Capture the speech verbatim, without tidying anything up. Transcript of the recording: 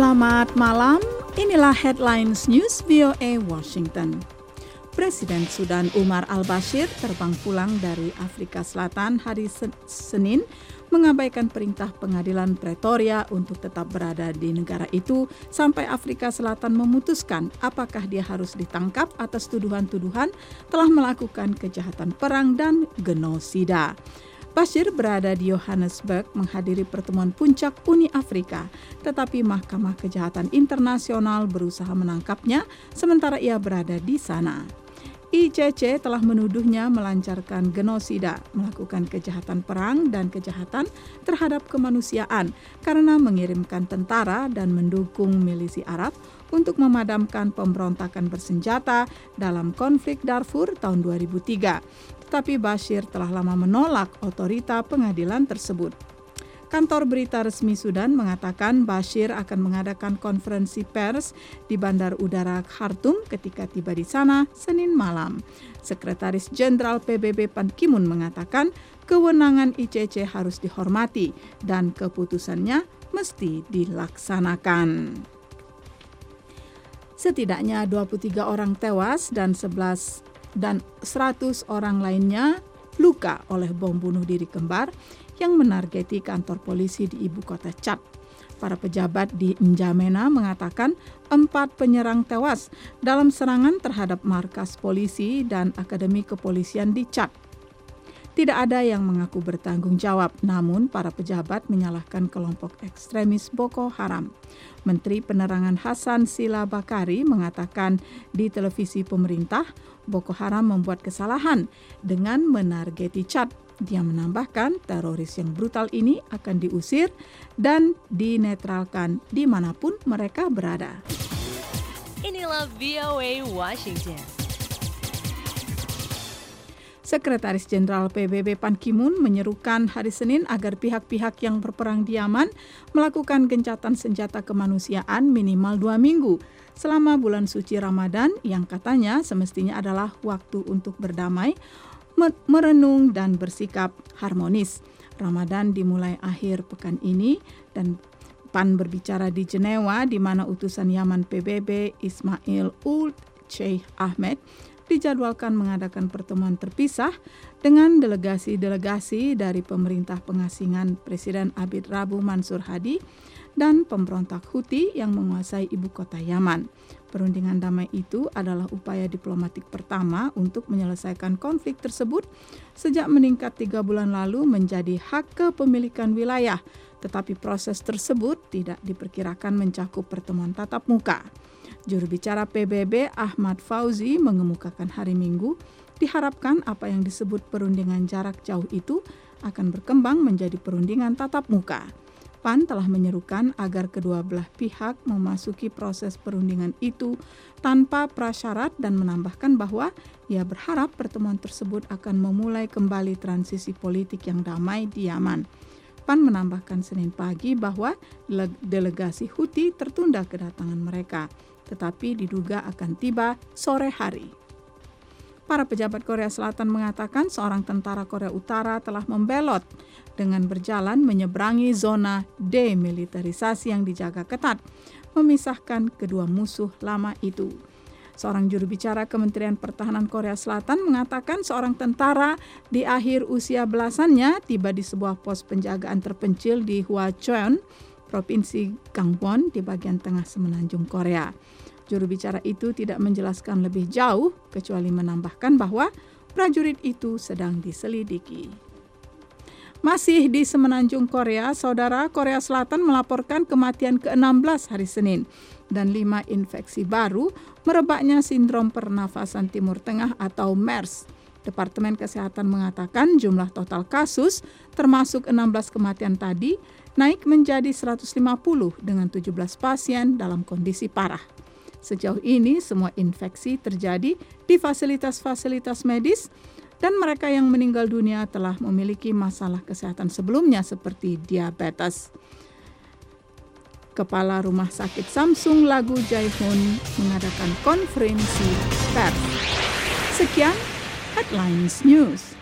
Selamat malam, inilah Headlines News V O A Washington. Presiden Sudan Umar al-Bashir terbang pulang dari Afrika Selatan hari Senin mengabaikan perintah pengadilan Pretoria untuk tetap berada di negara itu sampai Afrika Selatan memutuskan apakah dia harus ditangkap atas tuduhan-tuduhan telah melakukan kejahatan perang dan genosida. Bashir berada di Johannesburg menghadiri pertemuan puncak Uni Afrika, tetapi Mahkamah Kejahatan Internasional berusaha menangkapnya sementara ia berada di sana. I C C telah menuduhnya melancarkan genosida, melakukan kejahatan perang dan kejahatan terhadap kemanusiaan karena mengirimkan tentara dan mendukung milisi Arab untuk memadamkan pemberontakan bersenjata dalam konflik Darfur tahun dua ribu tiga. Tetapi Bashir telah lama menolak otorita pengadilan tersebut. Kantor berita resmi Sudan mengatakan Bashir akan mengadakan konferensi pers di Bandar Udara Khartoum ketika tiba di sana Senin malam. Sekretaris Jenderal P B B Ban Ki-moon mengatakan kewenangan I C C harus dihormati dan keputusannya mesti dilaksanakan. Setidaknya dua puluh tiga orang tewas dan sebelas dan seratus orang lainnya luka oleh bom bunuh diri kembar yang menargeti kantor polisi di ibu kota Chad. Para pejabat di N'Djamena mengatakan empat penyerang tewas dalam serangan terhadap markas polisi dan akademi kepolisian di Chad. Tidak ada yang mengaku bertanggung jawab, namun para pejabat menyalahkan kelompok ekstremis Boko Haram. Menteri Penerangan Hassan Sila Bakari mengatakan di televisi pemerintah, Boko Haram membuat kesalahan dengan menargeti Chad. Dia menambahkan teroris yang brutal ini akan diusir dan dinetralkan dimanapun mereka berada. Inilah V O A Washington. Sekretaris Jenderal P B B Ban Ki-moon menyerukan hari Senin agar pihak-pihak yang berperang di Yaman melakukan gencatan senjata kemanusiaan minimal dua minggu selama bulan suci Ramadan yang katanya semestinya adalah waktu untuk berdamai, merenung dan bersikap harmonis. Ramadan dimulai akhir pekan ini dan Pan berbicara di Jenewa di mana utusan Yaman P B B Ismail Ould Sheikh Ahmed dijadwalkan mengadakan pertemuan terpisah dengan delegasi-delegasi dari pemerintah pengasingan Presiden Abid Rabu Mansur Hadi dan pemberontak Houthi yang menguasai ibu kota Yaman. Perundingan damai itu adalah upaya diplomatik pertama untuk menyelesaikan konflik tersebut sejak meningkat tiga bulan lalu menjadi hak kepemilikan wilayah, tetapi proses tersebut tidak diperkirakan mencakup pertemuan tatap muka. Juru bicara P B B Ahmad Fauzi mengemukakan hari Minggu, diharapkan apa yang disebut perundingan jarak jauh itu akan berkembang menjadi perundingan tatap muka. Pan telah menyerukan agar kedua belah pihak memasuki proses perundingan itu tanpa prasyarat dan menambahkan bahwa ia berharap pertemuan tersebut akan memulai kembali transisi politik yang damai di Yaman. Pan menambahkan Senin pagi bahwa delegasi Houthi tertunda kedatangan mereka, tetapi diduga akan tiba sore hari. Para pejabat Korea Selatan mengatakan seorang tentara Korea Utara telah membelot dengan berjalan menyeberangi zona demilitarisasi yang dijaga ketat, memisahkan kedua musuh lama itu. Seorang juru bicara Kementerian Pertahanan Korea Selatan mengatakan seorang tentara di akhir usia belasannya tiba di sebuah pos penjagaan terpencil di Hwacheon, Provinsi Gangwon di bagian tengah semenanjung Korea. Juru bicara itu tidak menjelaskan lebih jauh kecuali menambahkan bahwa prajurit itu sedang diselidiki. Masih di semenanjung Korea, saudara, Korea Selatan melaporkan kematian ke enam belas hari Senin dan lima infeksi baru merebaknya sindrom pernafasan Timur Tengah atau MERS. Departemen Kesehatan mengatakan jumlah total kasus termasuk enam belas kematian tadi naik menjadi seratus lima puluh dengan tujuh belas pasien dalam kondisi parah. Sejauh ini semua infeksi terjadi di fasilitas-fasilitas medis dan mereka yang meninggal dunia telah memiliki masalah kesehatan sebelumnya seperti diabetes. Kepala Rumah Sakit Samsung Lagu Jae-hoon mengadakan konferensi pers. Sekian Headlines News.